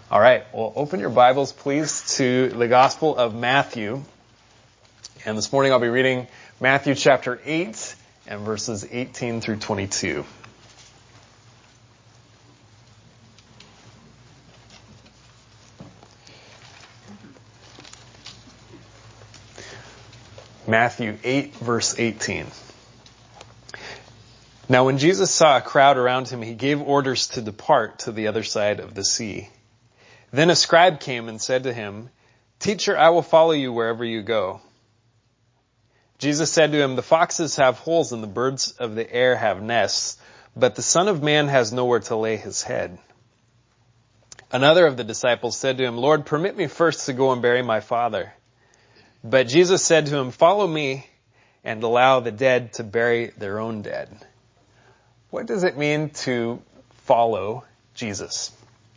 All right, well, open your Bibles, please, to the Gospel of Matthew. And this morning I'll be reading Matthew chapter 8 and verses 18 through 22. Matthew 8, verse 18. Now when Jesus saw a crowd around him, he gave orders to depart to the other side of the sea. Then a scribe came and said to him, "Teacher, I will follow you wherever you go." Jesus said to him, "The foxes have holes and the birds of the air have nests, but the Son of Man has nowhere to lay his head." Another of the disciples said to him, "Lord, permit me first to go and bury my father." But Jesus said to him, "Follow me and allow the dead to bury their own dead." What does it mean to follow Jesus?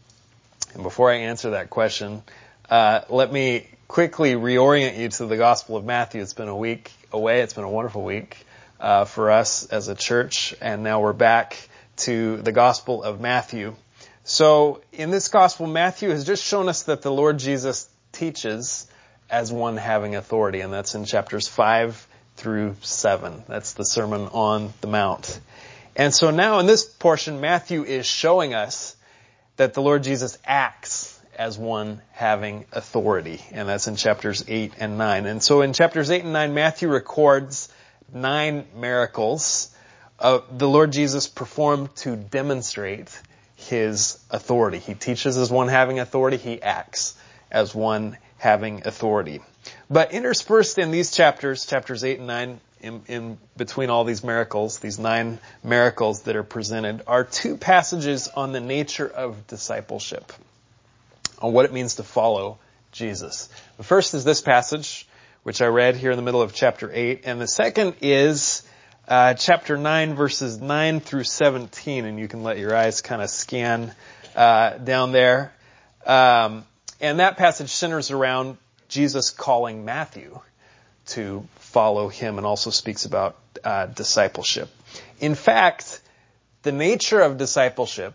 And before I answer that question, let me quickly reorient you to the Gospel of Matthew. It's been a week away. It's been a wonderful week for us as a church, and now we're back to the Gospel of Matthew. So in this Gospel, Matthew has just shown us that the Lord Jesus teaches as one having authority, and that's in chapters 5 through 7. That's the Sermon on the Mount. And so now in this portion, Matthew is showing us that the Lord Jesus acts as one having authority. And that's in chapters 8 and 9. And so in chapters 8 and 9, Matthew records 9 miracles the Lord Jesus performed to demonstrate his authority. He teaches as one having authority. He acts as one having authority. But interspersed in these chapters 8 and 9, in between all these miracles, these 9 miracles that are presented, are 2 passages on the nature of discipleship, on what it means to follow Jesus. The first is this passage, which I read here in the middle of chapter 8, and the second is chapter 9, verses 9 through 17, and you can let your eyes kind of scan down there. And that passage centers around Jesus calling Matthew to follow him and also speaks about discipleship. In fact, the nature of discipleship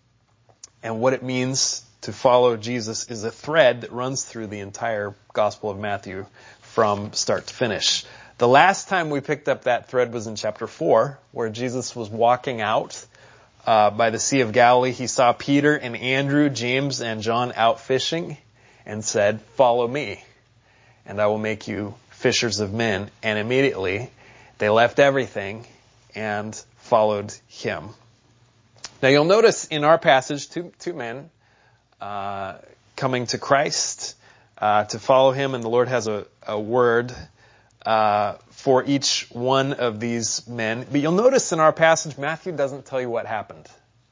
and what it means to follow Jesus is a thread that runs through the entire Gospel of Matthew from start to finish. The last time we picked up that thread was in chapter 4, where Jesus was walking out by the Sea of Galilee. He saw Peter and Andrew, James and John out fishing and said, "Follow me, and I will make you fishers of men." And immediately they left everything and followed him. Now you'll notice in our passage two men coming to Christ to follow him, and the Lord has a word for each one of these men. But you'll notice in our passage, Matthew doesn't tell you what happened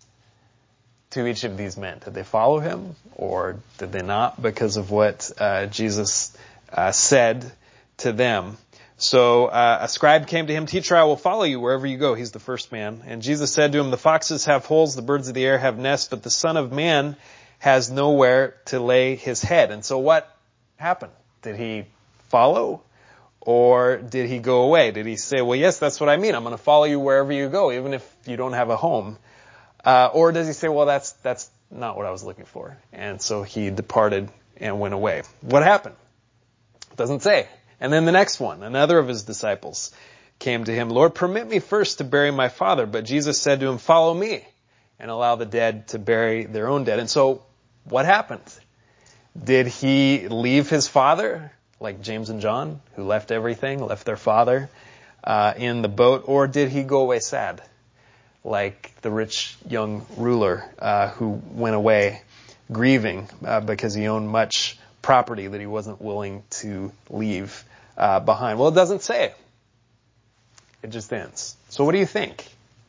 to each of these men. Did they follow him or did they not, because of what Jesus said to them? So a scribe came to him, "Teacher, I will follow you wherever you go." He's the first man. And Jesus said to him, "The foxes have holes, the birds of the air have nests, but the Son of Man has nowhere to lay his head." And so what happened? Did he follow or did he go away? Did he say, "Well, yes, that's what I mean. I'm going to follow you wherever you go, even if you don't have a home"? Or does he say, "Well, that's not what I was looking for"? And so he departed and went away. What happened? It doesn't say. And then the next one, another of his disciples came to him, "Lord, permit me first to bury my father." But Jesus said to him, "Follow me and allow the dead to bury their own dead." And so what happened? Did he leave his father, like James and John, who left everything, left their father in the boat? Or did he go away sad, like the rich young ruler who went away grieving because he owned much property that he wasn't willing to leave behind? Well, it doesn't say. It just ends. So what do you think?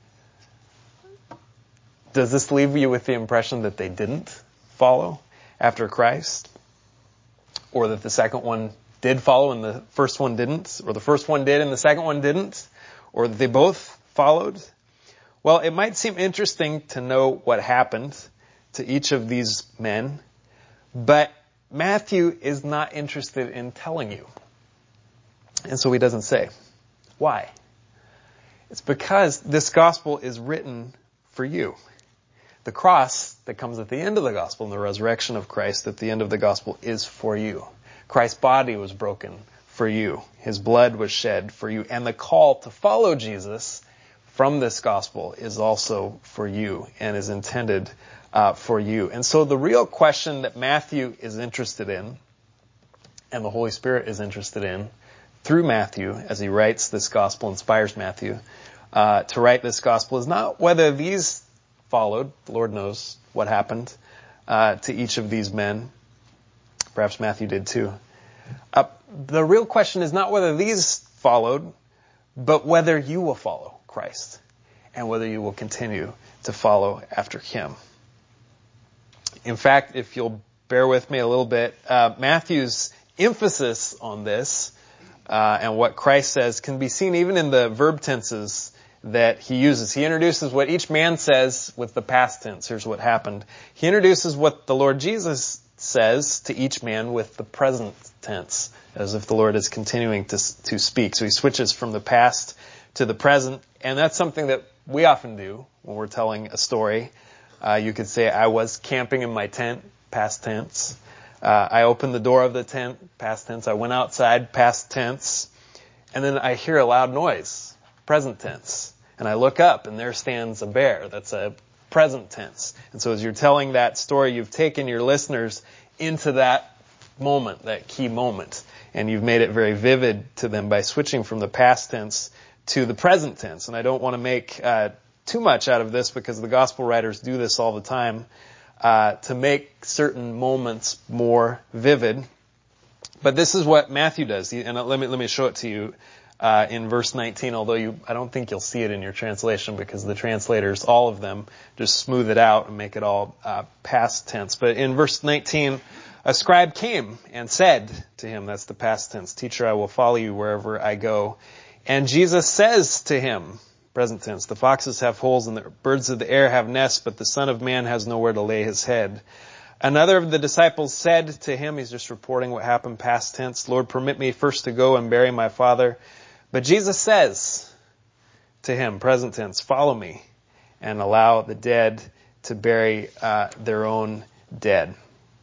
Does this leave you with the impression that they didn't follow after Christ? Or that the second one did follow and the first one didn't? Or the first one did and the second one didn't? Or that they both followed? Well, it might seem interesting to know what happened to each of these men, but Matthew is not interested in telling you. And so he doesn't say. Why? It's because this gospel is written for you. The cross that comes at the end of the gospel and the resurrection of Christ at the end of the gospel is for you. Christ's body was broken for you. His blood was shed for you. And the call to follow Jesus from this gospel is also for you and is intended for you. And so the real question that Matthew is interested in, and the Holy Spirit is interested in, through Matthew, as he writes this gospel, inspires Matthew to write this gospel, is not whether these followed. The Lord knows what happened to each of these men. Perhaps Matthew did too. The real question is not whether these followed, but whether you will follow Christ and whether you will continue to follow after him. In fact, if you'll bear with me a little bit, Matthew's emphasis on this and what Christ says can be seen even in the verb tenses that he uses. He introduces what each man says with the past tense. Here's what happened. He introduces what the Lord Jesus says to each man with the present tense, as if the Lord is continuing to speak. So he switches from the past to the present, and that's something that we often do when we're telling a story. You could say, I was camping in my tent, past tense. I opened the door of the tent, past tense. I went outside, past tense. And then I hear a loud noise, present tense. And I look up, and there stands a bear. That's a present tense. And so as you're telling that story, you've taken your listeners into that moment, that key moment. And you've made it very vivid to them by switching from the past tense to the present tense. And I don't want to make too much out of this because the gospel writers do this all the time to make certain moments more vivid. But this is what Matthew does. And let me show it to you in verse 19, although I don't think you'll see it in your translation because the translators, all of them, just smooth it out and make it all past tense. But in verse 19, a scribe came and said to him, that's the past tense, Teacher, I will follow you wherever I go. And Jesus says to him, present tense, the foxes have holes and the birds of the air have nests, but the Son of Man has nowhere to lay his head. Another of the disciples said to him, he's just reporting what happened, past tense, Lord, permit me first to go and bury my father. But Jesus says to him, present tense, follow me and allow the dead to bury their own dead.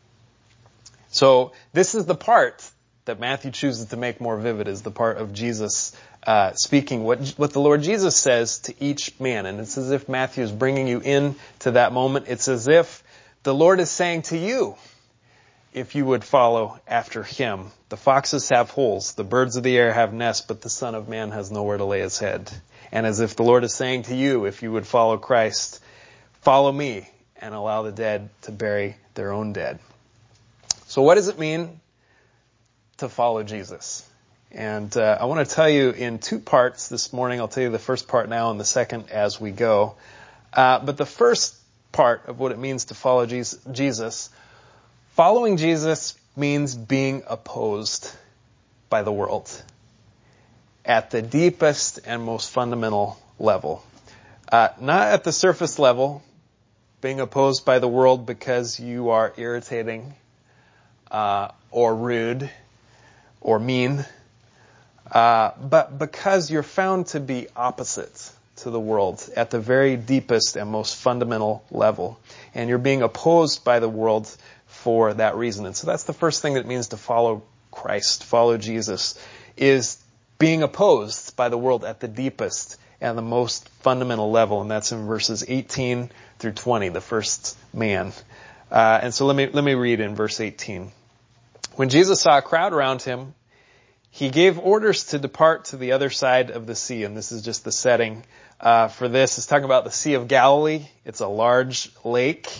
So this is the part that Matthew chooses to make more vivid, is the part of Jesus speaking what the Lord Jesus says to each man. And it's as if Matthew is bringing you in to that moment. It's as if the Lord is saying to you, if you would follow after him. The foxes have holes, the birds of the air have nests, but the Son of Man has nowhere to lay his head. And as if the Lord is saying to you, if you would follow Christ, follow me and allow the dead to bury their own dead. So what does it mean to follow Jesus? And I want to tell you in two parts this morning. I'll tell you the first part now and the second as we go. But the first part of what it means to follow Jesus, following Jesus means being opposed by the world at the deepest and most fundamental level. Not at the surface level, being opposed by the world because you are irritating or rude or mean, but because you're found to be opposite to the world at the very deepest and most fundamental level. And you're being opposed by the world for that reason. And so that's the first thing that it means to follow Christ, follow Jesus, is being opposed by the world at the deepest and the most fundamental level. And that's in verses 18 through 20, the first man. And so let me read in verse 18. When Jesus saw a crowd around him, he gave orders to depart to the other side of the sea. And this is just the setting for this. It's talking about the Sea of Galilee. It's a large lake.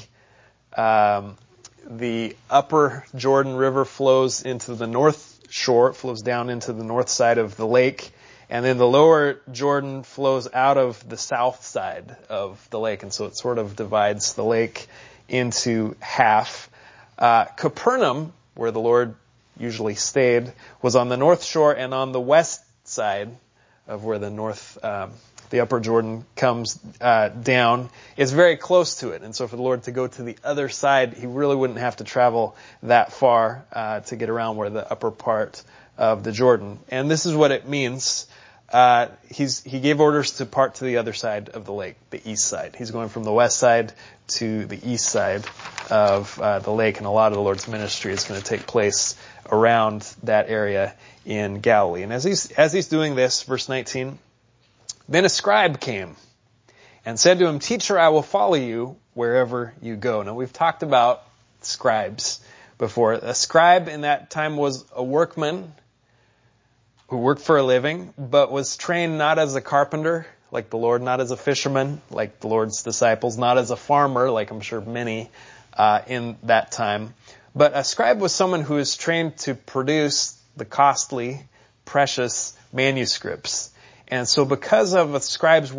The upper Jordan River flows into the north shore. It flows down into the north side of the lake. And then the lower Jordan flows out of the south side of the lake. And so it sort of divides the lake into half. Capernaum, where the Lord usually stayed, was on the north shore, and on the west side of where the upper Jordan comes down, is very close to it. And so for the Lord to go to the other side, he really wouldn't have to travel that far to get around where the upper part of the Jordan. And this is what it means he gave orders to part to the other side of the lake, the east side. He's going from the west side to the east side of the lake, and a lot of the Lord's ministry is going to take place around that area in Galilee. And as he's doing this, verse 19, then a scribe came and said to him, "Teacher, I will follow you wherever you go." Now, we've talked about scribes before. A scribe in that time was a workman who worked for a living, but was trained not as a carpenter, like the Lord, not as a fisherman, like the Lord's disciples, not as a farmer, like I'm sure many in that time. But a scribe was someone who was trained to produce the costly, precious manuscripts. And so because of a scribe's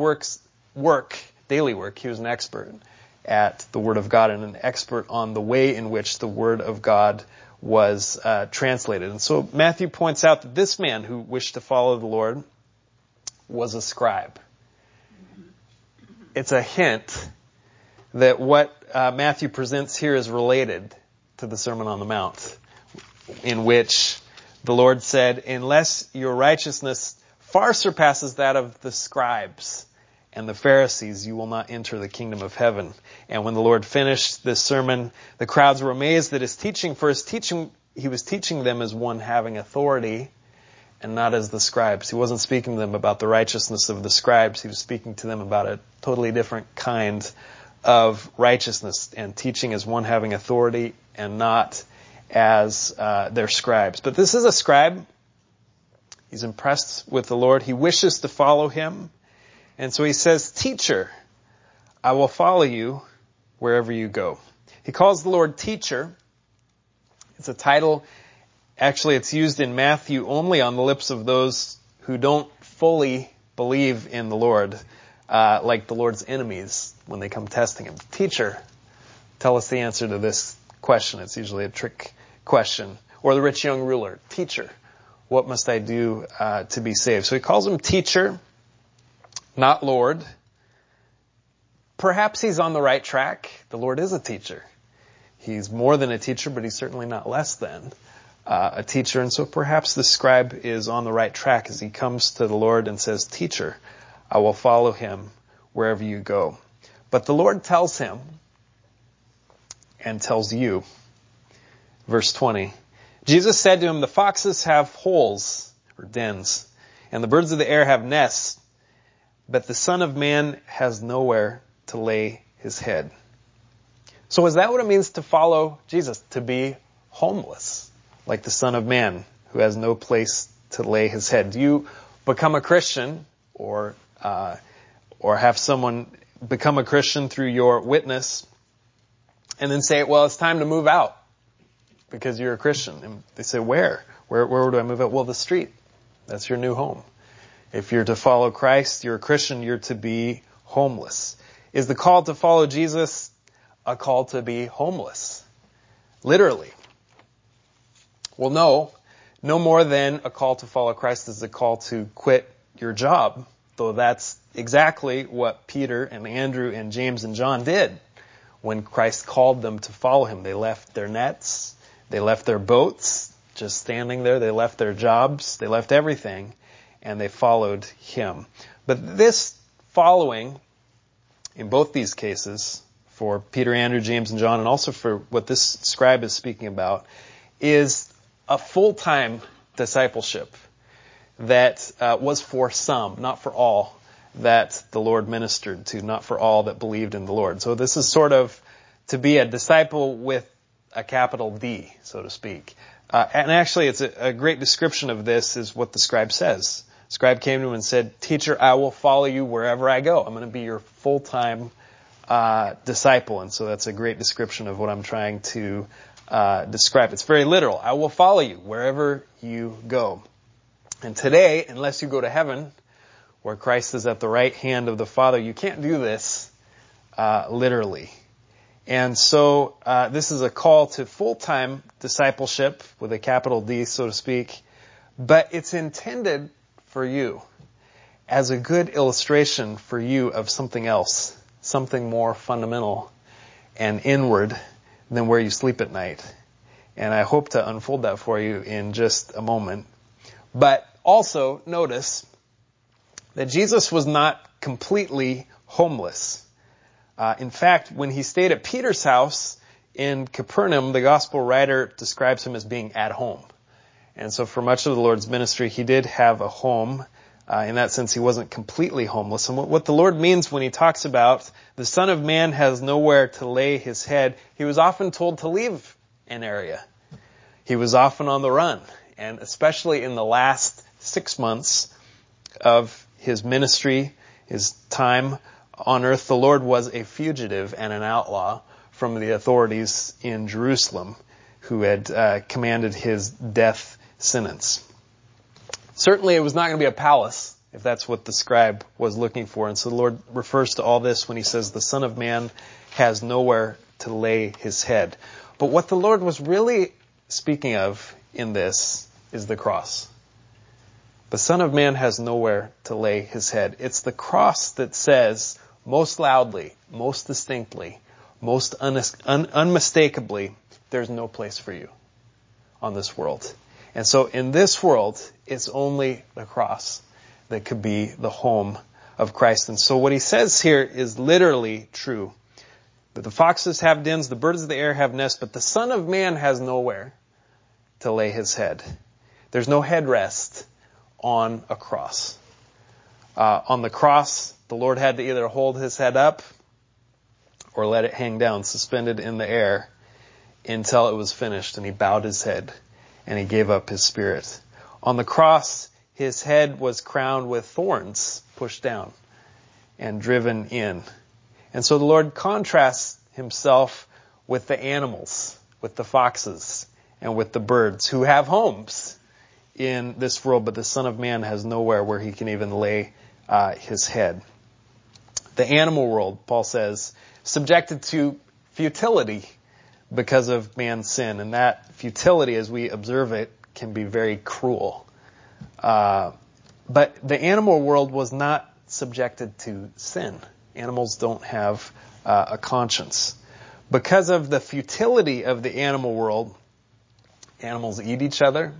daily work, he was an expert at the Word of God and an expert on the way in which the Word of God was translated. And so Matthew points out that this man who wished to follow the Lord was a scribe. It's a hint that what Matthew presents here is related to the Sermon on the Mount, in which the Lord said, "Unless your righteousness far surpasses that of the scribes and the Pharisees, you will not enter the kingdom of heaven." And when the Lord finished this sermon, the crowds were amazed at his teaching, for he was teaching them as one having authority and not as the scribes. He wasn't speaking to them about the righteousness of the scribes. He was speaking to them about a totally different kind of righteousness and teaching as one having authority and not as their scribes. But this is a scribe. He's impressed with the Lord. He wishes to follow him. And so he says, "Teacher, I will follow you wherever you go." He calls the Lord teacher. It's a title, actually it's used in Matthew only on the lips of those who don't fully believe in the Lord, like the Lord's enemies when they come testing him. "Teacher, tell us the answer to this question." It's usually a trick question. Or the rich young ruler, "Teacher, what must I do to be saved?" So he calls him teacher, not Lord. Perhaps he's on the right track. The Lord is a teacher. He's more than a teacher, but he's certainly not less than a teacher. And so perhaps the scribe is on the right track as he comes to the Lord and says, "Teacher, I will follow him wherever you go." But the Lord tells him and tells you, verse 20, Jesus said to him, "The foxes have holes," or dens, "and the birds of the air have nests, but the Son of Man has nowhere to lay his head." So is that what it means to follow Jesus? To be homeless, like the Son of Man, who has no place to lay his head? Do you become a Christian or have someone become a Christian through your witness and then say, "Well, it's time to move out because you're a Christian"? And they say, Where do I move out? Well, the street. That's your new home. If you're to follow Christ, you're a Christian, you're to be homeless. Is the call to follow Jesus a call to be homeless? Literally. Well, no more than a call to follow Christ is a call to quit your job, though that's exactly what Peter and Andrew and James and John did when Christ called them to follow him. They left their nets, they left their boats, just standing there, they left their jobs, they left everything, and they followed him. But this following, in both these cases, for Peter, Andrew, James, and John, and also for what this scribe is speaking about, is a full-time discipleship that was for some, not for all, that the Lord ministered to, not for all that believed in the Lord. So this is sort of to be a disciple with a capital D, so to speak. And actually, it's a great description of this is what the scribe says. The scribe came to him and said, "Teacher, I will follow you wherever I go. I'm going to be your full-time disciple." And so that's a great description of what I'm trying to describe. It's very literal. I will follow you wherever you go. And today, unless you go to heaven, where Christ is at the right hand of the Father, you can't do this literally. And so this is a call to full-time discipleship with a capital D, so to speak. But it's intended for you as a good illustration for you of something else, something more fundamental and inward than where you sleep at night. And I hope to unfold that for you in just a moment. But also, notice, that Jesus was not completely homeless. In fact, when he stayed at Peter's house in Capernaum, the gospel writer describes him as being at home. And so for much of the Lord's ministry, he did have a home. In that sense, he wasn't completely homeless. And what the Lord means when he talks about the Son of Man has nowhere to lay his head, he was often told to leave an area. He was often on the run. And especially in the last 6 months of his ministry, his time on earth, the Lord was a fugitive and an outlaw from the authorities in Jerusalem who had commanded his death sentence. Certainly it was not going to be a palace, if that's what the scribe was looking for. And so the Lord refers to all this when he says the Son of Man has nowhere to lay his head. But what the Lord was really speaking of in this is the cross. The Son of Man has nowhere to lay his head. It's the cross that says most loudly, most distinctly, most unmistakably, there's no place for you on this world. And so in this world, it's only the cross that could be the home of Christ. And so what he says here is literally true. That the foxes have dens, the birds of the air have nests, but the Son of Man has nowhere to lay his head. There's no headrest on a cross. On the cross, the Lord had to either hold his head up or let it hang down, suspended in the air, until it was finished, and he bowed his head and he gave up his spirit. On the cross, his head was crowned with thorns pushed down and driven in. And so the Lord contrasts himself with the animals, with the foxes, and with the birds who have homes in this world, but the Son of Man has nowhere where he can even lay his head. The animal world, Paul says, subjected to futility because of man's sin. And that futility, as we observe it, can be very cruel. But the animal world was not subjected to sin. Animals don't have a conscience. Because of the futility of the animal world, animals eat each other.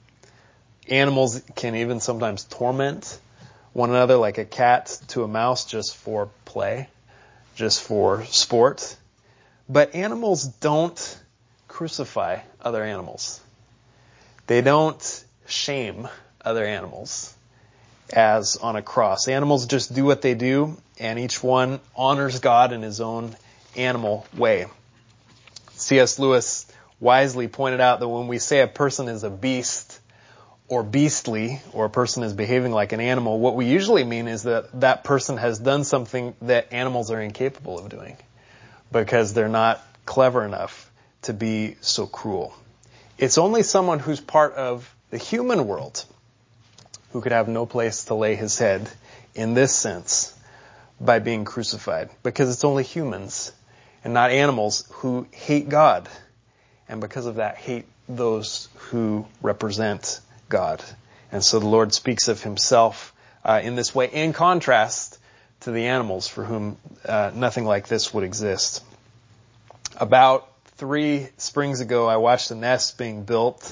Animals can even sometimes torment one another, like a cat to a mouse, just for play, just for sport. But animals don't crucify other animals. They don't shame other animals as on a cross. Animals just do what they do, and each one honors God in his own animal way. C.S. Lewis wisely pointed out that when we say a person is a beast or beastly, or a person is behaving like an animal, what we usually mean is that that person has done something that animals are incapable of doing because they're not clever enough to be so cruel. It's only someone who's part of the human world who could have no place to lay his head in this sense by being crucified, because it's only humans and not animals who hate God, and because of that hate those who represent God. And so the Lord speaks of himself in this way, in contrast to the animals for whom nothing like this would exist. About 3 springs ago, I watched a nest being built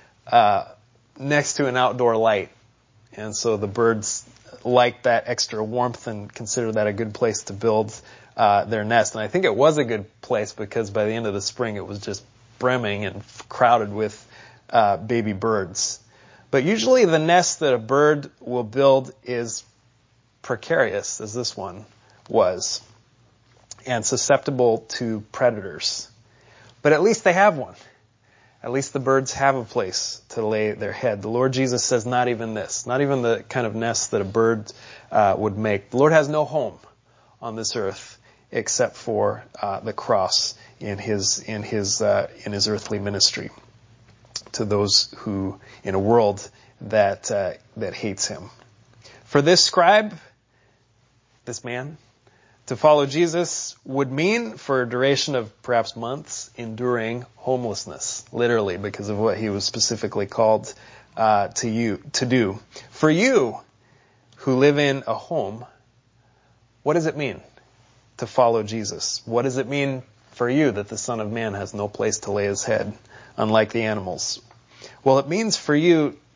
next to an outdoor light. And so the birds like that extra warmth and consider that a good place to build their nest. And I think it was a good place because by the end of the spring, it was just brimming and crowded with baby birds. But usually the nest that a bird will build is precarious, as this one was, and susceptible to predators. But at least they have one. At least the birds have a place to lay their head. The Lord Jesus says not even this, not even the kind of nest that a bird would make. The Lord has no home on this earth except for the cross in his earthly ministry to those who, in a world that hates him. For this scribe, this man, to follow Jesus would mean, for a duration of perhaps months, enduring homelessness, literally, because of what he was specifically called to do. For you, who live in a home, what does it mean to follow Jesus? What does it mean for you that the Son of Man has no place to lay his head, unlike the animals? Well, it means for you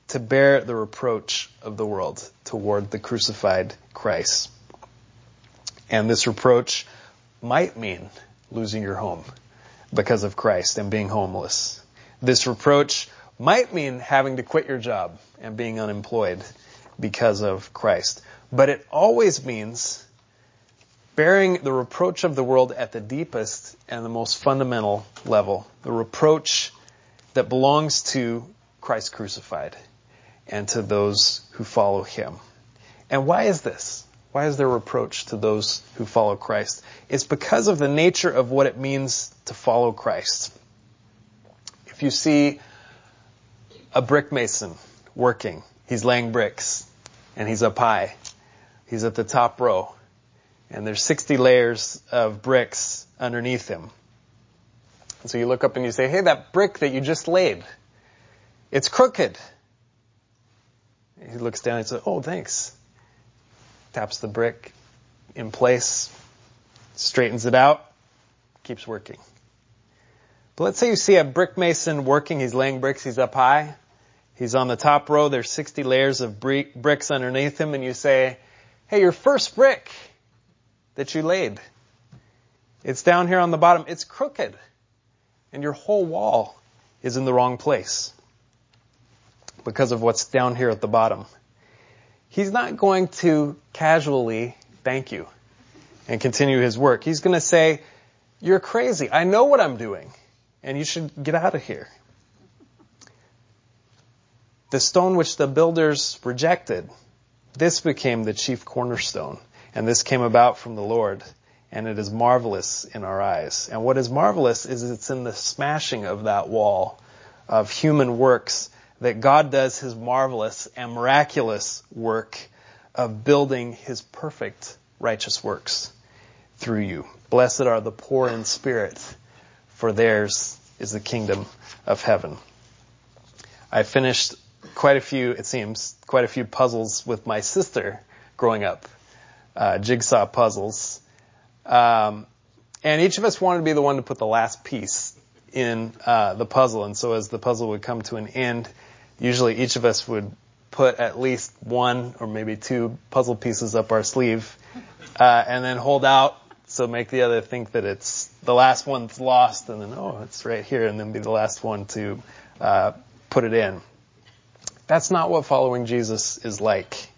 to bear the reproach of the world toward the crucified Christ. And this reproach might mean losing your home because of Christ and being homeless. This reproach might mean having to quit your job and being unemployed because of Christ. But it always means bearing the reproach of the world at the deepest and the most fundamental level. The reproach that belongs to Christ crucified and to those who follow him. And why is this? Why is there reproach to those who follow Christ? It's because of the nature of what it means to follow Christ. If you see a brick mason working, he's laying bricks, and he's up high. He's at the top row, and there's 60 layers of bricks underneath him. And so you look up and you say, hey, that brick that you just laid, it's crooked. He looks down and says, oh, thanks. Taps the brick in place, straightens it out, keeps working. But let's say you see a brick mason working, he's laying bricks, he's up high, he's on the top row, there's 60 layers of bricks underneath him, and you say, hey, your first brick that you laid, it's down here on the bottom, it's crooked, and your whole wall is in the wrong place because of what's down here at the bottom. He's not going to casually thank you and continue his work. He's going to say, you're crazy. I know what I'm doing, and you should get out of here. The stone which the builders rejected, this became the chief cornerstone, and this came about from the Lord, and it is marvelous in our eyes. And what is marvelous is it's in the smashing of that wall of human works that God does his marvelous and miraculous work of building his perfect righteous works through you. Blessed are the poor in spirit, for theirs is the kingdom of heaven. I finished quite a few puzzles with my sister growing up, jigsaw puzzles. And each of us wanted to be the one to put the last piece in the puzzle. And so as the puzzle would come to an end, usually each of us would put at least one or maybe two puzzle pieces up our sleeve, and then hold out, so make the other think that it's the last one's lost, and then, oh, it's right here, and then be the last one to put it in. That's not what following Jesus is like.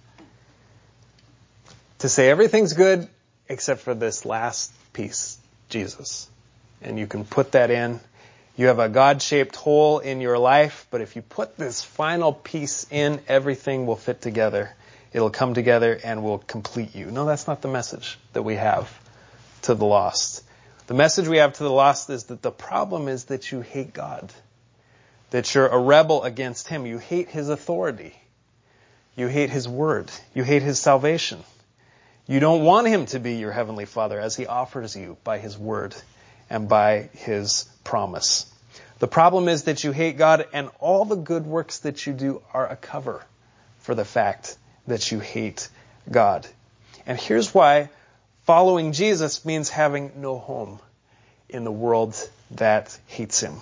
To say everything's good except for this last piece, Jesus. And you can put that in. You have a God-shaped hole in your life, but if you put this final piece in, everything will fit together. It'll come together and will complete you. No, that's not the message that we have to the lost. The message we have to the lost is that the problem is that you hate God, that you're a rebel against him. You hate his authority. You hate his word. You hate his salvation. You don't want him to be your heavenly Father as he offers you by his word and by his promise. The problem is that you hate God, and all the good works that you do are a cover for the fact that you hate God. And here's why following Jesus means having no home in the world that hates him.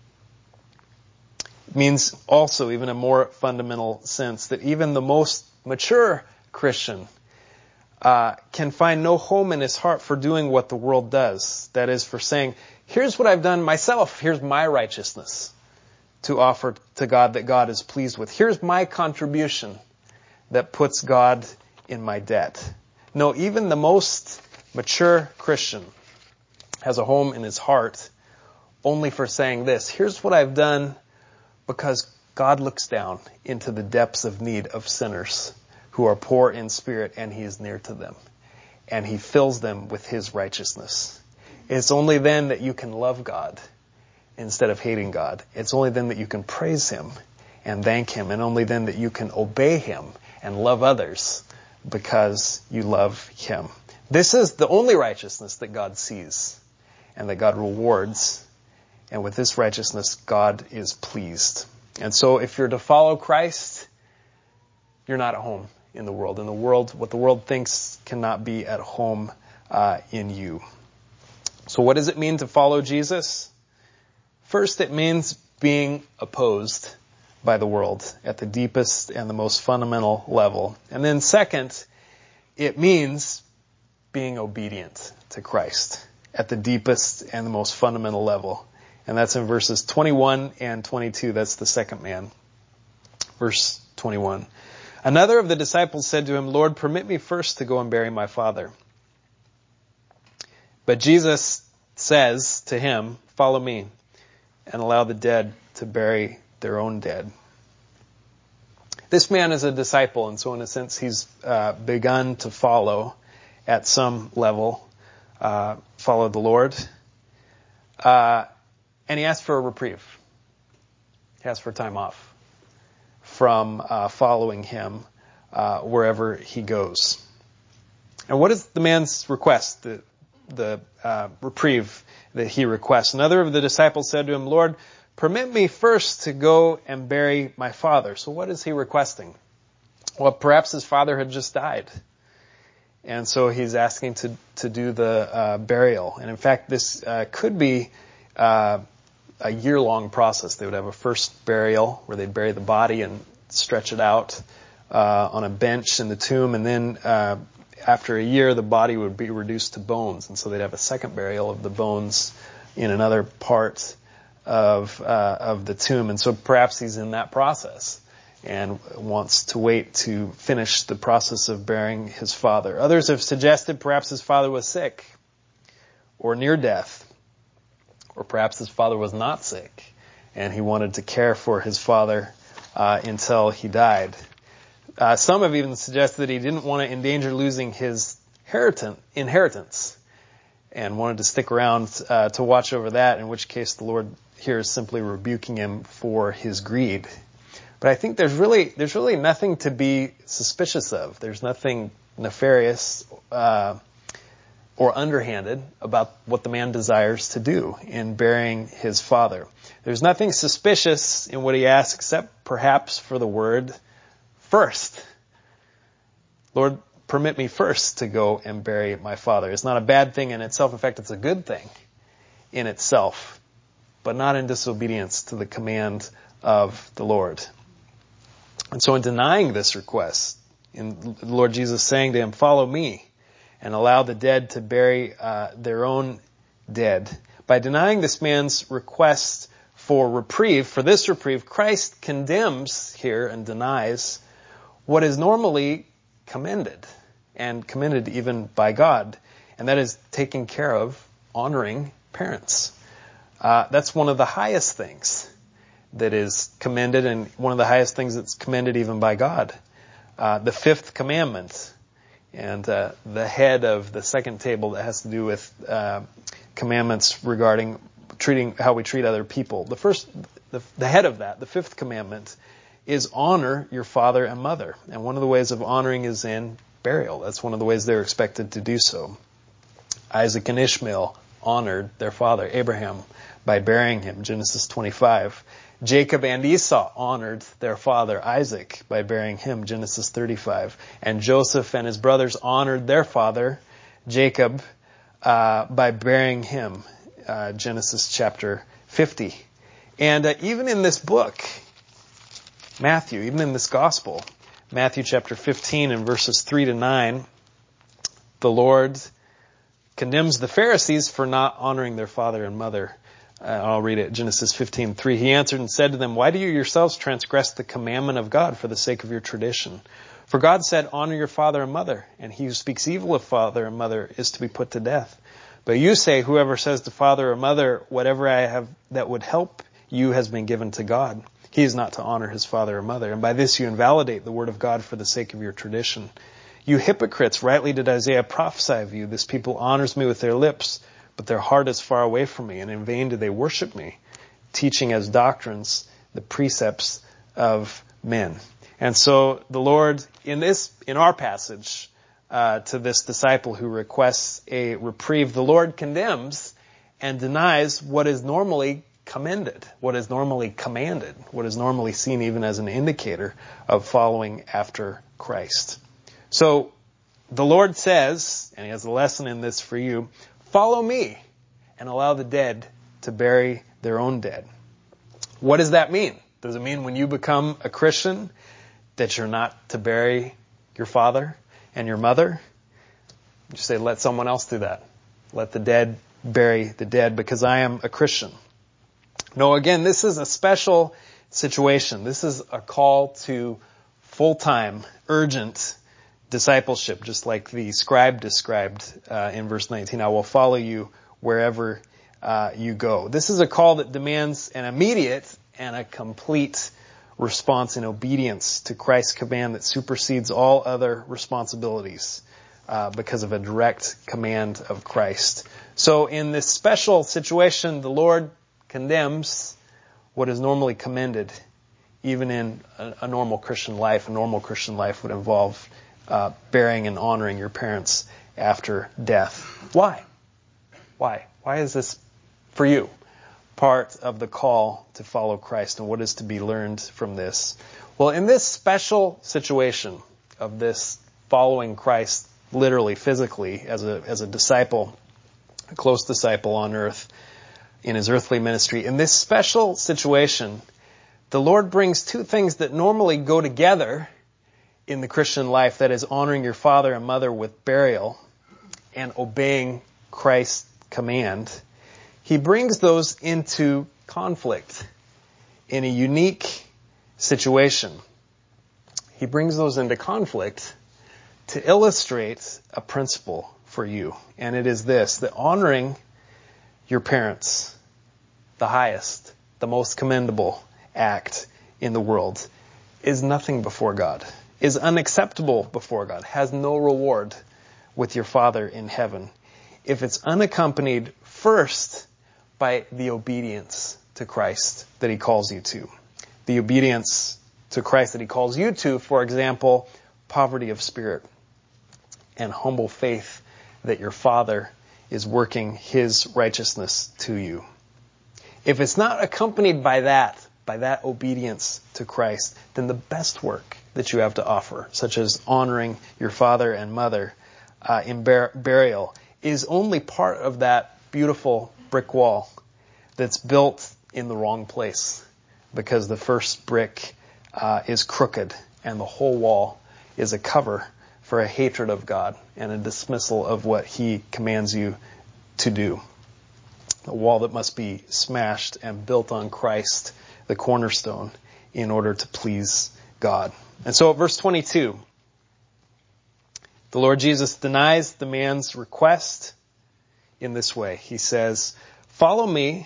It means also, even a more fundamental sense, that even the most mature Christian can find no home in his heart for doing what the world does. That is, for saying, here's what I've done myself. Here's my righteousness to offer to God that God is pleased with. Here's my contribution that puts God in my debt. No, even the most mature Christian has a home in his heart only for saying this. Here's what I've done because God looks down into the depths of need of sinners who are poor in spirit, and he is near to them. And he fills them with his righteousness. It's only then that you can love God instead of hating God. It's only then that you can praise him and thank him, and only then that you can obey him and love others because you love him. This is the only righteousness that God sees and that God rewards. And with this righteousness, God is pleased. And so if you're to follow Christ, you're not at home in the world. In the world, what the world thinks cannot be at home in you. So what does it mean to follow Jesus? First, it means being opposed by the world at the deepest and the most fundamental level. And then second, it means being obedient to Christ at the deepest and the most fundamental level. And that's in verses 21 and 22. That's the second man. Verse 21. Another of the disciples said to him, Lord, permit me first to go and bury my father. But Jesus says to him, follow me and allow the dead to bury their own dead. This man is a disciple, and so in a sense he's begun to follow at some level, follow the Lord. And he asked for a reprieve. He asked for time off from following him wherever he goes. And what is the man's request, the reprieve that he requests? Another of the disciples said to him, Lord, permit me first to go and bury my father. So what is he requesting? Well, perhaps his father had just died. And so he's asking to do the burial. And in fact, this could be a year-long process. They would have a first burial where they'd bury the body and stretch it out on a bench in the tomb. And then after a year, the body would be reduced to bones. And so they'd have a second burial of the bones in another part of the tomb. And so perhaps he's in that process and wants to wait to finish the process of burying his father. Others have suggested perhaps his father was sick or near death. Or perhaps his father was not sick and he wanted to care for his father until he died. Some have even suggested that he didn't want to endanger losing his inheritance and wanted to stick around to watch over that, in which case the Lord here is simply rebuking him for his greed. But I think there's really nothing to be suspicious of. There's nothing nefarious or underhanded about what the man desires to do in burying his father. There's nothing suspicious in what he asks except perhaps for the word first. Lord, permit me first to go and bury my father. It's not a bad thing in itself. In fact, it's a good thing in itself, but not in disobedience to the command of the Lord. And so in denying this request, in the Lord Jesus saying to him, follow me, and allow the dead to bury their own dead. By denying this man's request for reprieve, for this reprieve, Christ condemns here and denies what is normally commended, and commended even by God, and that is taking care of, honoring parents. That's one of the highest things that is commended, and one of the highest things that's commended even by God. The fifth commandment, and the head of the second table that has to do with commandments regarding how we treat other people. The head of that, the fifth commandment, is honor your father and mother. And one of the ways of honoring is in burial. That's one of the ways they're expected to do so. Isaac and Ishmael honored their father Abraham by burying him, Genesis 25. Jacob and Esau honored their father Isaac by burying him, Genesis 35. And Joseph and his brothers honored their father Jacob by burying him, Genesis chapter 50. And even in this book, Matthew, even in this gospel, Matthew chapter 15 and verses 3 to 9, the Lord condemns the Pharisees for not honoring their father and mother. I'll read it, Genesis 15:3. He answered and said to them, why do you yourselves transgress the commandment of God for the sake of your tradition? For God said, honor your father and mother, and he who speaks evil of father and mother is to be put to death. But you say, whoever says to father or mother, whatever I have that would help you has been given to God. He is not to honor his father or mother. And by this you invalidate the word of God for the sake of your tradition. You hypocrites, rightly did Isaiah prophesy of you. This people honors me with their lips, but their heart is far away from me, and in vain do they worship me, teaching as doctrines the precepts of men. And so the Lord, in our passage, to this disciple who requests a reprieve, the Lord condemns and denies what is normally commended, what is normally commanded, what is normally seen even as an indicator of following after Christ. So the Lord says, and he has a lesson in this for you, follow me and allow the dead to bury their own dead. What does that mean? Does it mean when you become a Christian that you're not to bury your father and your mother? You say, let someone else do that. Let the dead bury the dead because I am a Christian. No, again, this is a special situation. This is a call to full-time, urgent discipleship, just like the scribe described in verse 19. I will follow you wherever you go. This is a call that demands an immediate and a complete response in obedience to Christ's command that supersedes all other responsibilities because of a direct command of Christ. So in this special situation, the Lord condemns what is normally commended, even in a normal Christian life. A normal Christian life would involve burying and honoring your parents after death. Why? Why? Why is this, for you, part of the call to follow Christ, and what is to be learned from this? Well, in this special situation of this following Christ literally, physically, as a disciple, a close disciple on earth, in his earthly ministry, in this special situation, the Lord brings two things that normally go together in the Christian life, that is honoring your father and mother with burial and obeying Christ's command. He brings those into conflict in a unique situation. He brings those into conflict to illustrate a principle for you. And it is this, that honoring your parents, the highest, the most commendable act in the world, is nothing before God, is unacceptable before God, has no reward with your Father in heaven, if it's unaccompanied first by the obedience to Christ that He calls you to. The obedience to Christ that He calls you to, for example, poverty of spirit and humble faith that your Father is working His righteousness to you. If it's not accompanied by that obedience to Christ, then the best work that you have to offer, such as honoring your father and mother in burial, is only part of that beautiful brick wall that's built in the wrong place, because the first brick is crooked and the whole wall is a cover for a hatred of God and a dismissal of what He commands you to do. A wall that must be smashed and built on Christ, the cornerstone, in order to please God. And so at verse 22, the Lord Jesus denies the man's request in this way. He says, "Follow me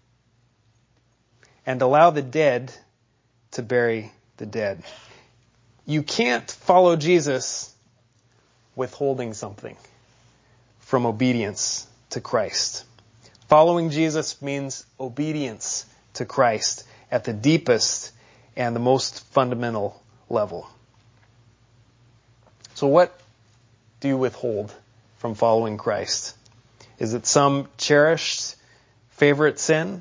and allow the dead to bury the dead." You can't follow Jesus withholding something from obedience to Christ. Following Jesus means obedience to Christ at the deepest and the most fundamental level. So what do you withhold from following Christ? Is it some cherished favorite sin?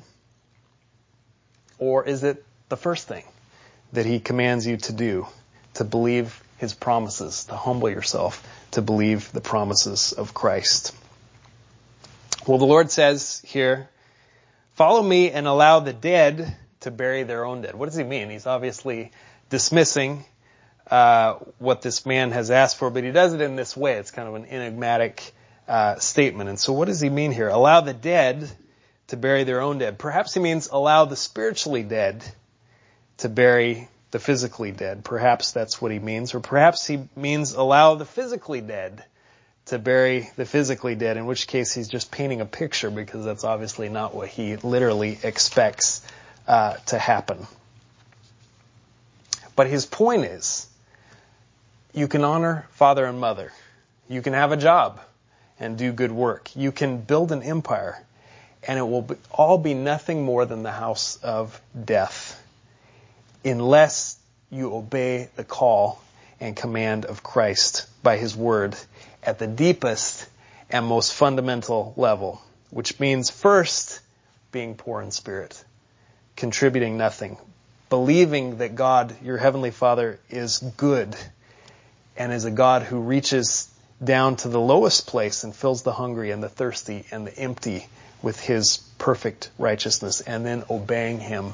Or is it the first thing that He commands you to do, to believe His promises, to humble yourself, to believe the promises of Christ? Well, the Lord says here, "Follow me and allow the dead to bury their own dead." What does He mean? He's obviously dismissing what this man has asked for, but He does it in this way. It's kind of an enigmatic statement. And so what does He mean here? Allow the dead to bury their own dead. Perhaps He means allow the spiritually dead to bury the physically dead. Perhaps that's what He means. Or perhaps He means allow the physically dead to bury the physically dead, in which case He's just painting a picture, because that's obviously not what He literally expects to happen. But His point is, you can honor father and mother. You can have a job and do good work. You can build an empire, and it will all be nothing more than the house of death, unless you obey the call and command of Christ by His word at the deepest and most fundamental level, which means first being poor in spirit, contributing nothing, believing that God, your Heavenly Father, is good and is a God who reaches down to the lowest place and fills the hungry and the thirsty and the empty with His perfect righteousness, and then obeying Him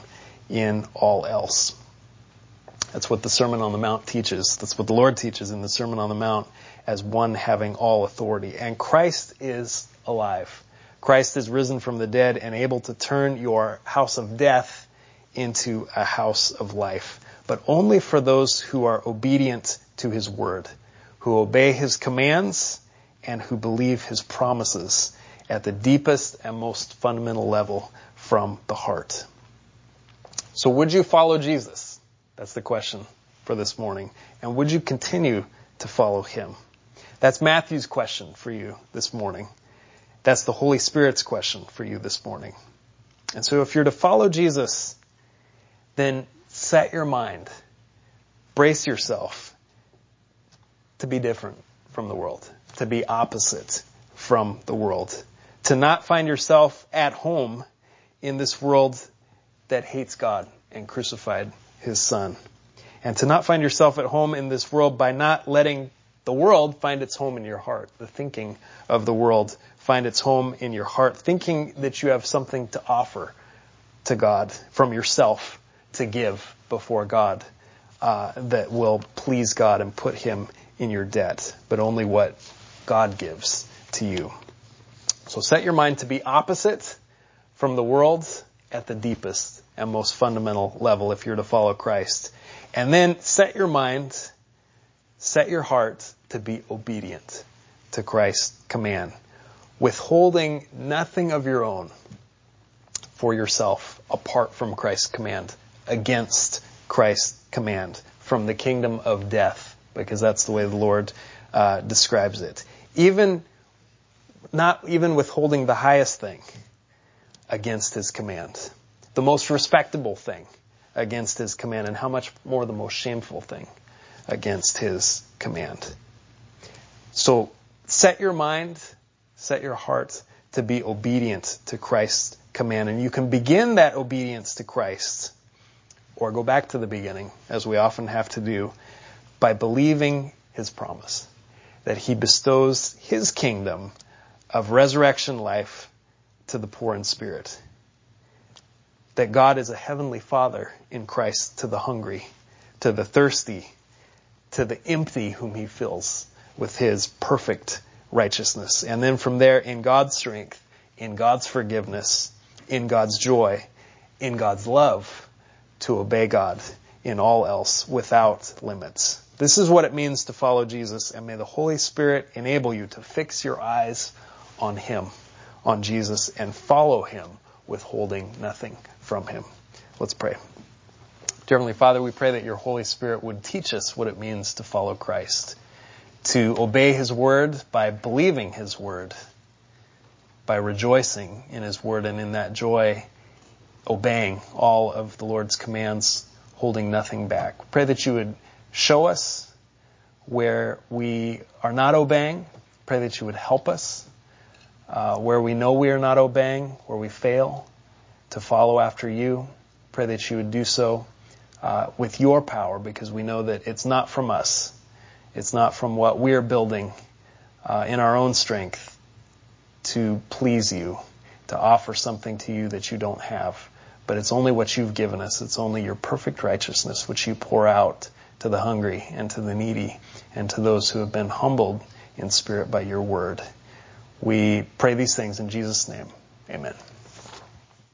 in all else. That's what the Sermon on the Mount teaches. That's what the Lord teaches in the Sermon on the Mount, as one having all authority. And Christ is alive. Christ is risen from the dead and able to turn your house of death into a house of life. But only for those who are obedient to his word, who obey his commands, and who believe his promises at the deepest and most fundamental level from the heart. So would you follow Jesus? That's the question for this morning. And would you continue to follow him? That's Matthew's question for you this morning. That's the Holy Spirit's question for you this morning. And so if you're to follow Jesus, then set your mind, brace yourself to be different from the world, to be opposite from the world, to not find yourself at home in this world that hates God and crucified his son, and to not find yourself at home in this world by not letting the world find its home in your heart, the thinking of the world find its home in your heart, thinking that you have something to offer to God from yourself to give before God that will please God and put him in your debt, but only what God gives to you. So set your mind to be opposite from the world at the deepest and most fundamental level if you're to follow Christ. And then set your mind, set your heart to be obedient to Christ's command, withholding nothing of your own for yourself apart from Christ's command, against Christ's command, from the kingdom of death, because that's the way the Lord describes it. Not even withholding the highest thing against his command, the most respectable thing against his command, and how much more the most shameful thing against his command. So set your mind, set your heart to be obedient to Christ's command. And you can begin that obedience to Christ, or go back to the beginning, as we often have to do, by believing his promise that he bestows his kingdom of resurrection life to the poor in spirit. That God is a heavenly Father in Christ to the hungry, to the thirsty, to the empty whom he fills with his perfect righteousness. And then from there, in God's strength, in God's forgiveness, in God's joy, in God's love, to obey God in all else without limits. This is what it means to follow Jesus, and may the Holy Spirit enable you to fix your eyes on him, on Jesus, and follow him, withholding nothing from him. Let's pray. Dear Heavenly Father, we pray that your Holy Spirit would teach us what it means to follow Christ, to obey his word by believing his word, by rejoicing in his word, and in that joy, obeying all of the Lord's commands, holding nothing back. Pray that you would show us where we are not obeying. Pray that you would help us where we know we are not obeying, where we fail to follow after you. Pray that you would do so with your power, because we know that it's not from us. It's not from what we're building in our own strength to please you, to offer something to you that you don't have. But it's only what you've given us. It's only your perfect righteousness which you pour out to the hungry and to the needy and to those who have been humbled in spirit by your word. We pray these things in Jesus' name. Amen.